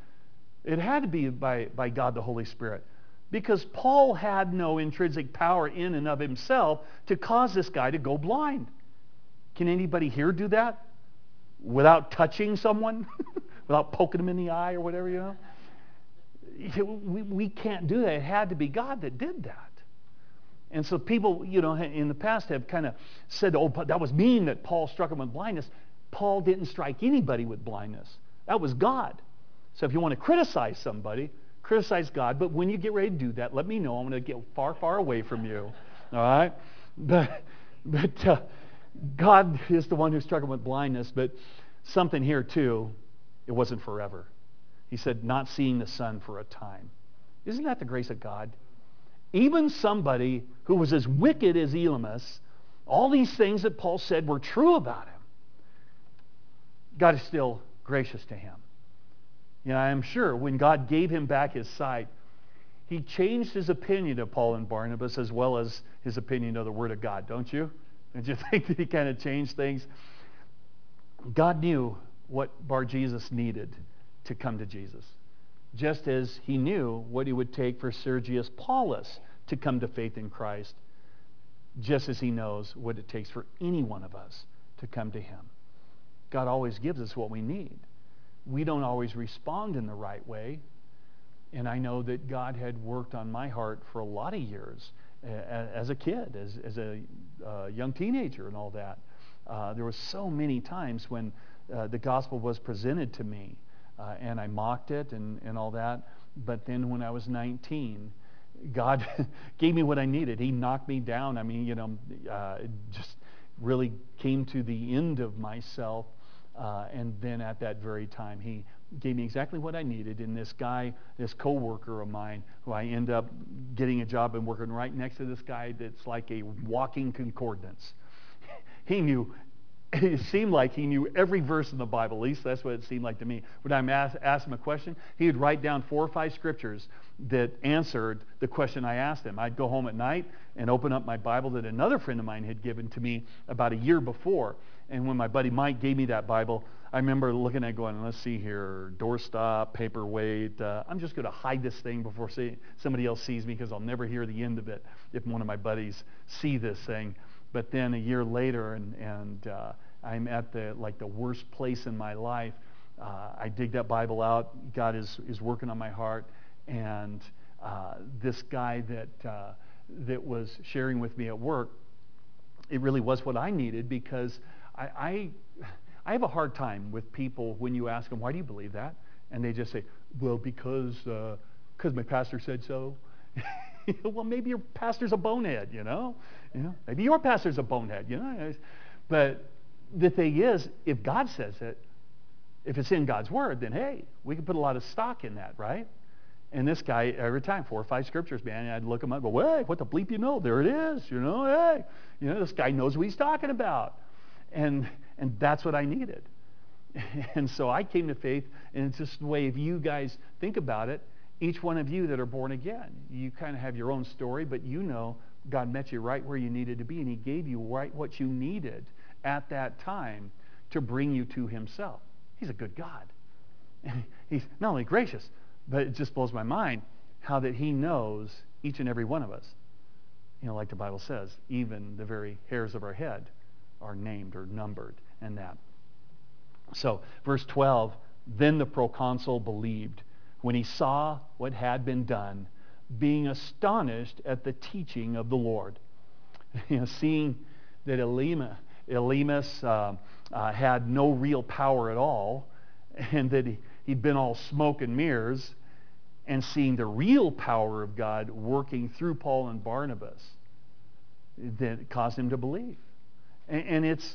by God the Holy Spirit. Because Paul had no intrinsic power in and of himself to cause this guy to go blind. Can anybody here do that? Without touching someone? Without poking them in the eye or whatever, you know? We can't do that. It had to be God that did that. And so people, in the past have kind of said, oh, that was mean that Paul struck him with blindness. Paul didn't strike anybody with blindness. That was God. So if you want to criticize somebody, criticize God. But when you get ready to do that, let me know. I'm going to get far, far away from you. All right? But God is the one who struck him with blindness. But something here, too, it wasn't forever. He said, not seeing the sun for a time. Isn't that the grace of God? Even somebody who was as wicked as Elymas, all these things that Paul said were true about him, God is still gracious to him. I'm sure when God gave him back his sight, he changed his opinion of Paul and Barnabas as well as his opinion of the Word of God, don't you? Don't you think that he kind of changed things? God knew what Bar-Jesus needed to come to Jesus, just as he knew what it would take for Sergius Paulus to come to faith in Christ, just as he knows what it takes for any one of us to come to him. God always gives us what we need. We don't always respond in the right way, and I know that God had worked on my heart for a lot of years as a kid, as a young teenager and all that. There were so many times when the gospel was presented to me, and I mocked it and all that. But then when I was 19, God gave me what I needed. He knocked me down. I mean, just really came to the end of myself. And then at that very time, he gave me exactly what I needed. And this guy, this co-worker of mine, who I end up getting a job and working right next to this guy that's like a walking concordance. He knew. It seemed like he knew every verse in the Bible. At least that's what it seemed like to me. When I asked him a question, he would write down 4 or 5 scriptures that answered the question I asked him. I'd go home at night and open up my Bible that another friend of mine had given to me about a year before. And when my buddy Mike gave me that Bible, I remember looking at it going, let's see here, doorstop, paperweight. I'm just going to hide this thing before somebody else sees me because I'll never hear the end of it if one of my buddies see this thing. But then a year later, and I'm at the worst place in my life. I dig that Bible out. God is working on my heart, and this guy that was sharing with me at work, it really was what I needed, because I have a hard time with people when you ask them, why do you believe that? And they just say, well, because my pastor said so. Well, maybe your pastor's a bonehead, Maybe your pastor's a bonehead, But the thing is, if God says it, if it's in God's word, then hey, we can put a lot of stock in that, right? And this guy, every time, 4 or 5 scriptures, man, and I'd look him up and go, hey, what the bleep you know? There it is, hey. This guy knows what he's talking about. And that's what I needed. And so I came to faith, and it's just the way, if you guys think about it, each one of you that are born again, you kind of have your own story, but God met you right where you needed to be, and he gave you right what you needed at that time to bring you to himself. He's a good God. And he's not only gracious, but it just blows my mind how that he knows each and every one of us. Like the Bible says, even the very hairs of our head are named or numbered, and that. So, verse 12, then the proconsul believed, when he saw what had been done, being astonished at the teaching of the Lord. Seeing that Elymas had no real power at all, and that he'd been all smoke and mirrors, and seeing the real power of God working through Paul and Barnabas, that caused him to believe. And it's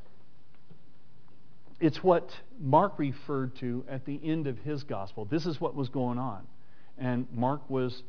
what Mark referred to at the end of his gospel. This is what was going on. And Mark was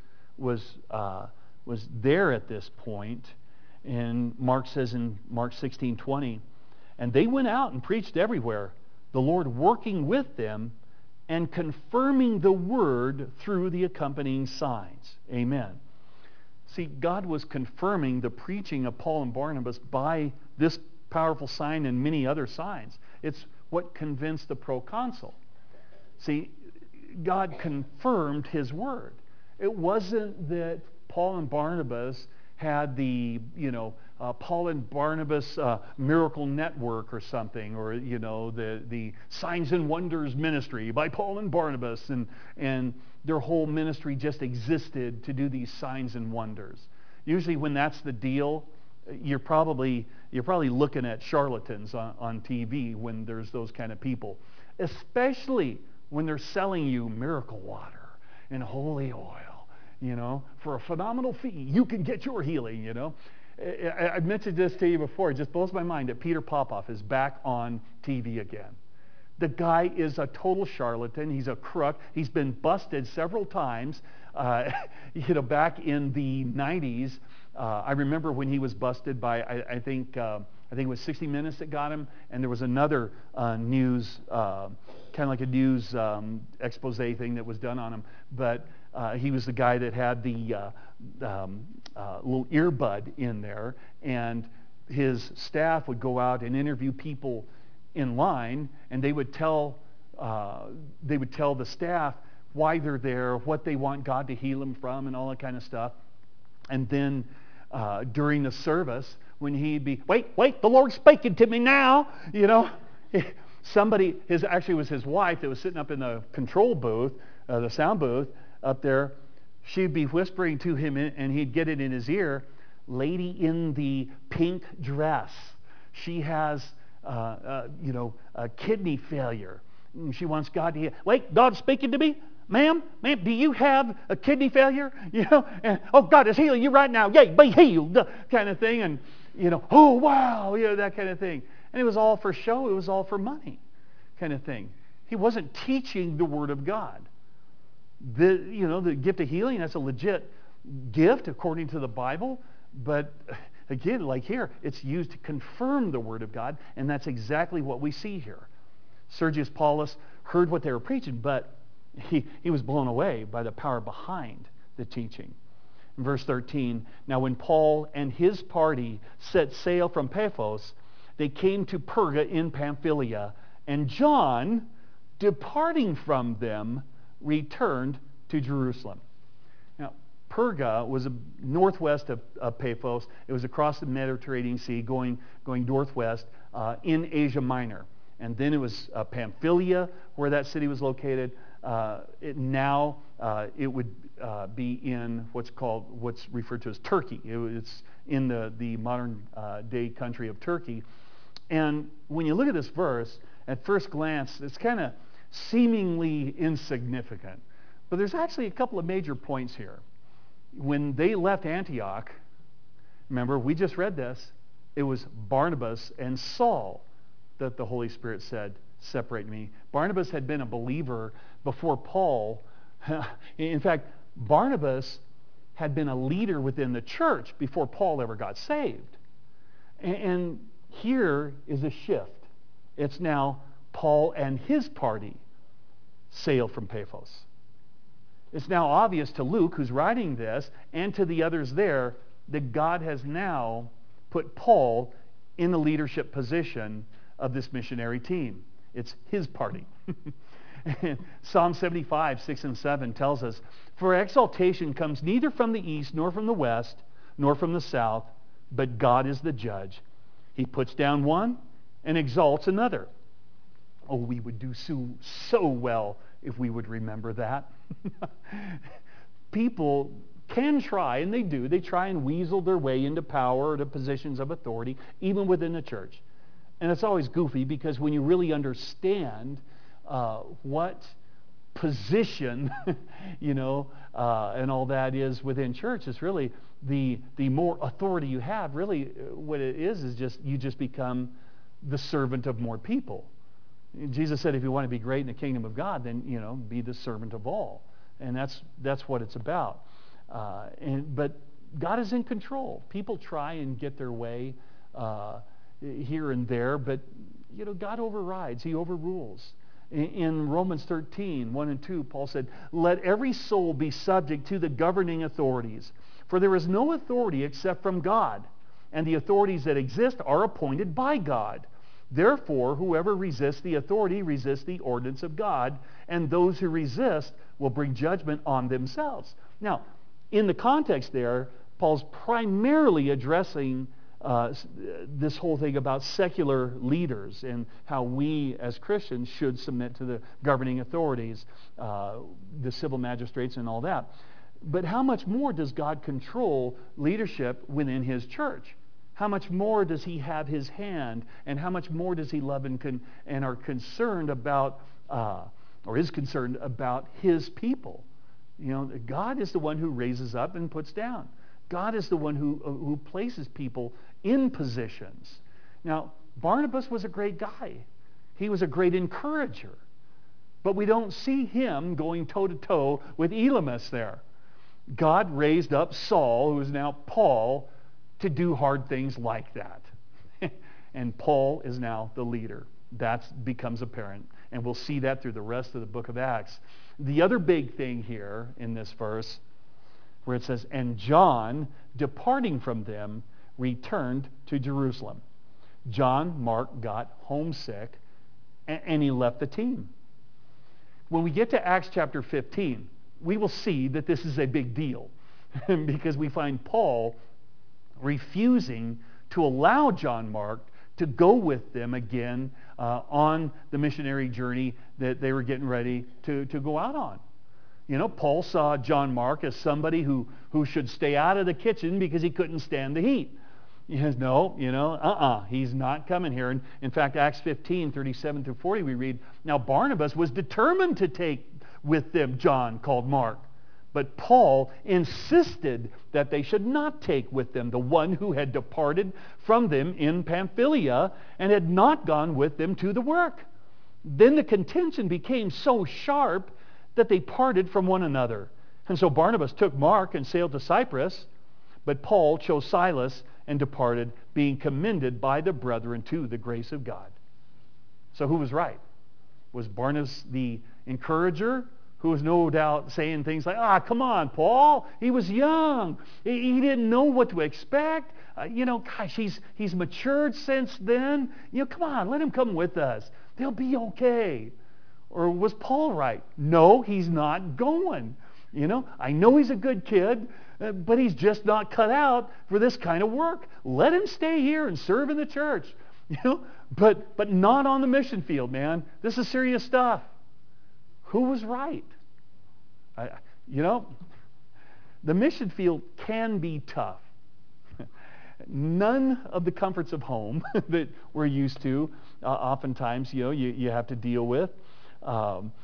there at this point. And Mark says in Mark 16:20, and they went out and preached everywhere, the Lord working with them and confirming the word through the accompanying signs. Amen. See, God was confirming the preaching of Paul and Barnabas by this powerful sign and many other signs. It's what convinced the proconsul. See, God confirmed his word. It wasn't that Paul and Barnabas had the, Paul and Barnabas miracle network or something, or, the signs and wonders ministry by Paul and Barnabas, and their whole ministry just existed to do these signs and wonders. Usually when that's the deal, you're probably looking at charlatans on TV when there's those kind of people, especially when they're selling you miracle water and holy oil, for a phenomenal fee. You can get your healing, I've mentioned this to you before. It just blows my mind that Peter Popoff is back on TV again. The guy is a total charlatan. He's a crook. He's been busted several times. Back in the 90s, I remember when he was busted by, I think it was 60 Minutes that got him, and there was another news, kind of like a news expose thing that was done on him. But he was the guy that had the little earbud in there, and his staff would go out and interview people in line, and they would tell the staff why they're there, what they want God to heal them from, and all that kind of stuff. And then during the service, when he'd be, wait, the Lord's speaking to me now, somebody, actually was his wife that was sitting up in the control booth, the sound booth up there. She'd be whispering to him, and he'd get it in his ear, lady in the pink dress, she has a kidney failure. She wants God to heal. Wait, God's speaking to me? Ma'am, do you have a kidney failure? And, oh, God is healing you right now. Yay, be healed, kind of thing. And, oh, wow, that kind of thing. And it was all for show. It was all for money, kind of thing. He wasn't teaching the Word of God. The gift of healing, that's a legit gift according to the Bible. But again, like here, it's used to confirm the Word of God, and that's exactly what we see here. Sergius Paulus heard what they were preaching, but he was blown away by the power behind the teaching. In verse 13, now when Paul and his party set sail from Paphos, they came to Perga in Pamphylia, and John, departing from them, returned to Jerusalem. Now, Perga was northwest of Paphos. It was across the Mediterranean Sea, going northwest in Asia Minor. And then it was Pamphylia, where that city was located. It would be in what's referred to as Turkey. It's in the modern day country of Turkey. And when you look at this verse, at first glance, it's kind of seemingly insignificant. But there's actually a couple of major points here. When they left Antioch, remember, we just read this, it was Barnabas and Saul that the Holy Spirit said, separate me. Barnabas had been a believer before Paul. In fact, Barnabas had been a leader within the church before Paul ever got saved. And here is a shift. It's now Paul and his party sail from Paphos. It's now obvious to Luke, who's writing this, and to the others there, that God has now put Paul in the leadership position of this missionary team. It's his party. Psalm 75, 6 and 7 tells us, for exaltation comes neither from the east, nor from the west, nor from the south, but God is the judge. He puts down one and exalts another. Oh, we would do so well if we would remember that. People can try, and they do. They try and weasel their way into power or to positions of authority, even within the church. And it's always goofy because when you really understand what position, and all that is within church, it's really the more authority you have. Really, what it is just you just become the servant of more people. Jesus said, if you want to be great in the kingdom of God, then be the servant of all, and that's what it's about. But God is in control. People try and get their way here and there, but God overrides. He overrules. In Romans 13, 1 and 2, Paul said, let every soul be subject to the governing authorities, for there is no authority except from God, and the authorities that exist are appointed by God. Therefore, whoever resists the authority resists the ordinance of God, and those who resist will bring judgment on themselves. Now, in the context there, Paul's primarily addressing this whole thing about secular leaders and how we as Christians should submit to the governing authorities, the civil magistrates and all that. But how much more does God control leadership within his church? How much more does he have his hand, and how much more does he love and are concerned about, or is concerned about his people? God is the one who raises up and puts down. God is the one who places people in positions. Now, Barnabas was a great guy. He was a great encourager. But we don't see him going toe-to-toe with Elymas there. God raised up Saul, who is now Paul, to do hard things like that. And Paul is now the leader. That becomes apparent. And we'll see that through the rest of the book of Acts. The other big thing here in this verse, where it says, and John, departing from them, returned to Jerusalem. John Mark got homesick, and he left the team. When we get to Acts chapter 15, we will see that this is a big deal because we find Paul refusing to allow John Mark to go with them again on the missionary journey that they were getting ready to go out on. Paul saw John Mark as somebody who should stay out of the kitchen because he couldn't stand the heat. He says, he's not coming here. And in fact, Acts 15, 37 through 40, we read, now Barnabas was determined to take with them John, called Mark. But Paul insisted that they should not take with them the one who had departed from them in Pamphylia and had not gone with them to the work. Then the contention became so sharp that they parted from one another. And so Barnabas took Mark and sailed to Cyprus, but Paul chose Silas and departed, being commended by the brethren to the grace of God. So who was right? Was Barnabas the encourager, who was no doubt saying things like, come on, Paul. He was young. He didn't know what to expect. Gosh, he's matured since then. Come on, let him come with us. They'll be okay. Or was Paul right? No, he's not going. I know he's a good kid, but he's just not cut out for this kind of work. Let him stay here and serve in the church. But not on the mission field, man. This is serious stuff. Who was right? The mission field can be tough. None of the comforts of home that we're used to, oftentimes, you have to deal with. And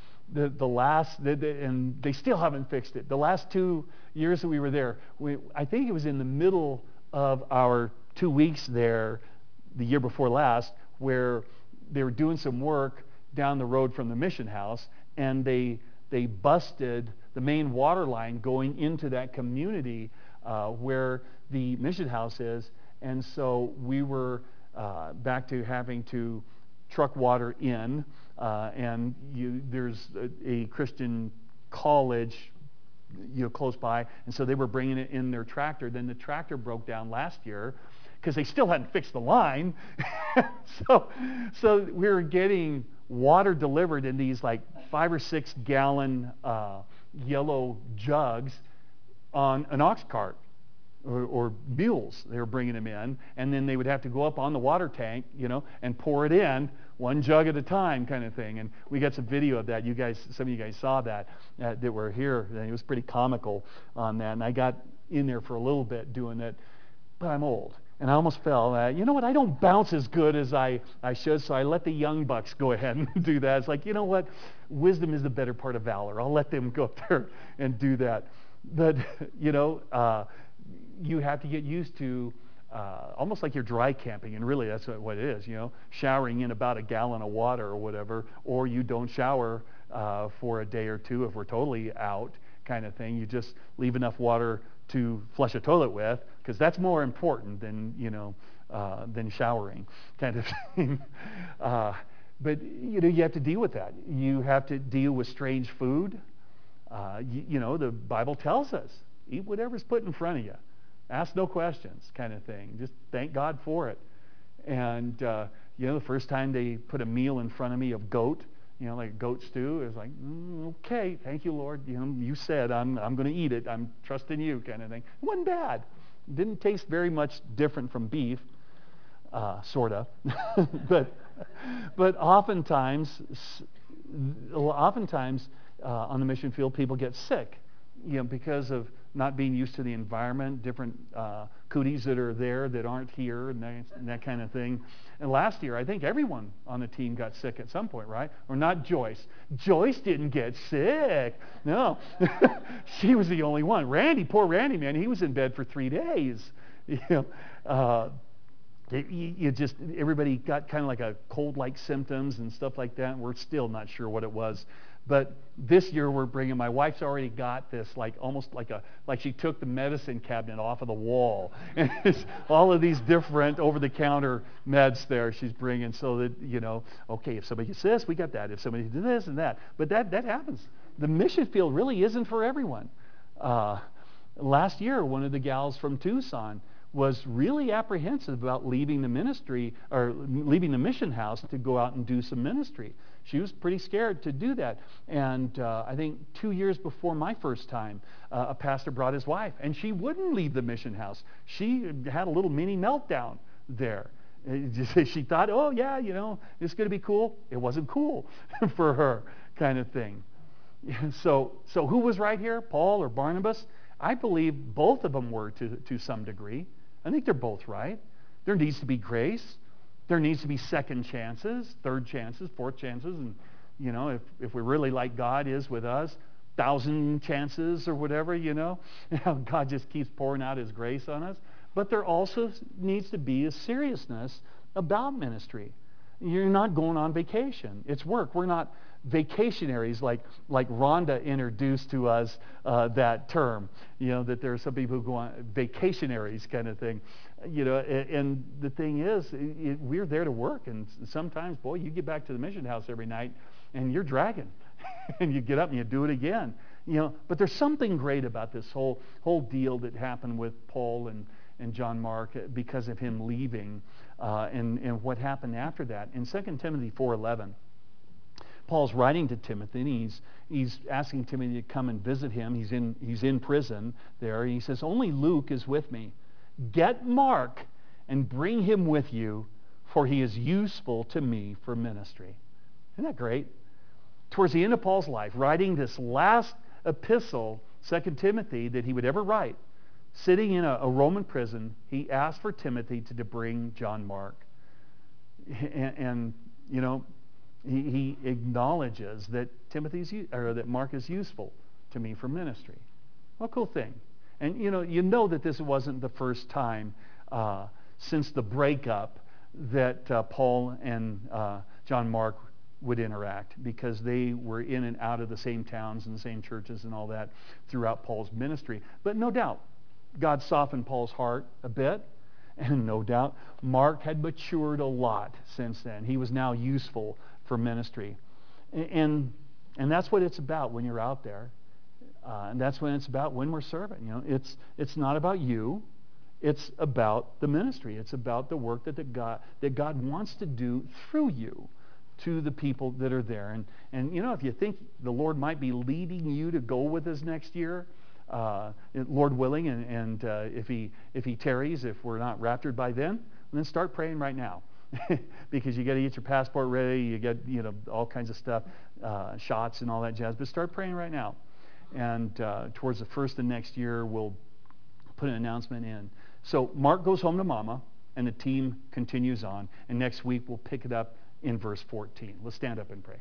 they still haven't fixed it. The last 2 years that we were there, I think it was in the middle of our 2 weeks there, the year before last, where they were doing some work down the road from the mission house, and they busted the main water line going into that community where the mission house is. And so we were back to having to truck water in, and there's a Christian college close by, and so they were bringing it in their tractor. Then the tractor broke down last year because they still hadn't fixed the line. so we were getting water delivered in these 5 or 6 gallon yellow jugs on an ox cart. or mules. They were bringing them in, and then they would have to go up on the water tank, and pour it in one jug at a time, kind of thing. And we got some video of that. Some of you guys saw that were here. And it was pretty comical on that. And I got in there for a little bit doing it, but I'm old. And I almost fell. You know what? I don't bounce as good as I should, so I let the young bucks go ahead and do that. It's like, you know what? Wisdom is the better part of valor. I'll let them go up there and do that. But, you have to get used to almost like you're dry camping, and really that's what it is, showering in about a gallon of water or whatever, or you don't shower for a day or two if we're totally out, kind of thing. You just leave enough water to flush a toilet with, because that's more important than showering, kind of thing. But you have to deal with that. You have to deal with strange food. The Bible tells us, eat whatever's put in front of you. Ask no questions, kind of thing. Just thank God for it. And, the first time they put a meal in front of me of goat, like goat stew, it was like, okay, thank you, Lord. You said I'm going to eat it. I'm trusting you, kind of thing. It wasn't bad. It didn't taste very much different from beef, sort of. but oftentimes on the mission field, people get sick, because of not being used to the environment, different cooties that are there that aren't here, and that kind of thing. And last year, I think everyone on the team got sick at some point, right? Or not Joyce. Joyce didn't get sick. No. She was the only one. Poor Randy, man, he was in bed for 3 days. Everybody got kind of like a cold-like symptoms and stuff like that. We're still not sure what it was. But this year we're bringing, my wife's already got this, almost like she took the medicine cabinet off of the wall. And it's all of these different over-the-counter meds there she's bringing, so that, okay, if somebody gets this, we got that. If somebody does this and that. But that happens. The mission field really isn't for everyone. Last year, one of the gals from Tucson was really apprehensive about leaving the ministry or leaving the mission house to go out and do some ministry. She was pretty scared to do that. And I think 2 years before my first time, a pastor brought his wife, and she wouldn't leave the mission house. She had a little mini meltdown there. She thought, oh yeah, it's going to be cool. It wasn't cool for her, kind of thing. So who was right here, Paul or Barnabas? I believe both of them were to some degree. I think they're both right. There needs to be grace. There needs to be second chances, third chances, fourth chances. And, if we really like God is with us, 1,000 chances or whatever, God just keeps pouring out his grace on us. But there also needs to be a seriousness about ministry. You're not going on vacation. It's work. We're not vacationaries like Rhonda introduced to us that term, that there are some people who go on vacationaries kind of thing, and the thing is, we're there to work, and sometimes, boy, you get back to the mission house every night and you're dragging and you get up and you do it again, but there's something great about this whole deal that happened with Paul and John Mark because of him leaving and what happened after that. In 2 Timothy 4:11, Paul's writing to Timothy, and he's asking Timothy to come and visit him. He's in prison there. He says, only Luke is with me. Get Mark and bring him with you, for he is useful to me for ministry. Isn't that great? Towards the end of Paul's life, writing this last epistle, 2 Timothy, that he would ever write, sitting in a Roman prison, he asked for Timothy to bring John Mark. And he acknowledges that that Mark is useful to me for ministry. What a cool thing. And you know that this wasn't the first time since the breakup that Paul and John Mark would interact, because they were in and out of the same towns and the same churches and all that throughout Paul's ministry. But no doubt, God softened Paul's heart a bit, and no doubt Mark had matured a lot since then. He was now useful for ministry. And that's what it's about when you're out there. And that's what it's about when we're serving. It's not about you. It's about the ministry. It's about the work that God wants to do through you to the people that are there. And if you think the Lord might be leading you to go with us next year, Lord willing, and if he tarries, if we're not raptured by then start praying right now. Because you got to get your passport ready, you get all kinds of stuff, shots and all that jazz. But start praying right now. And towards the first of next year, we'll put an announcement in. So Mark goes home to Mama, and the team continues on. And next week we'll pick it up in verse 14. Let's stand up and pray.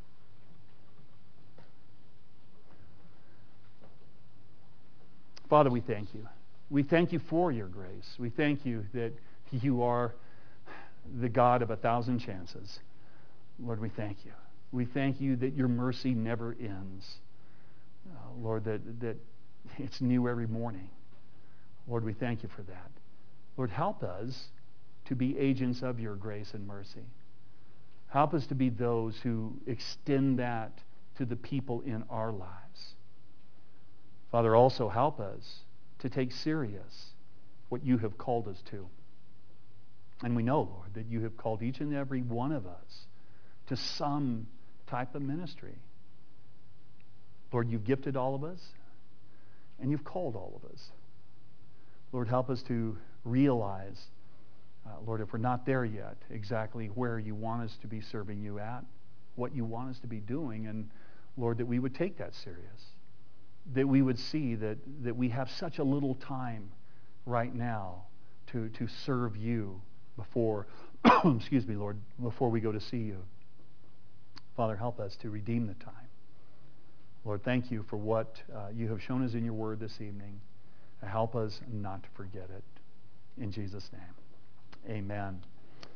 Father, we thank you. We thank you for your grace. We thank you that you are the God of 1,000 chances. Lord, we thank you. We thank you that your mercy never ends. Lord, that it's new every morning. Lord, we thank you for that. Lord, help us to be agents of your grace and mercy. Help us to be those who extend that to the people in our lives. Father, also help us to take serious what you have called us to. And we know, Lord, that you have called each and every one of us to some type of ministry. Lord, you've gifted all of us, and you've called all of us. Lord, help us to realize, Lord, if we're not there yet, exactly where you want us to be serving you at, what you want us to be doing, and Lord, that we would take that serious. That we would see that we have such a little time right now to serve you before, excuse me, Lord, before we go to see you. Father, help us to redeem the time. Lord, thank you for what you have shown us in your word this evening. Help us not to forget it. In Jesus' name, amen.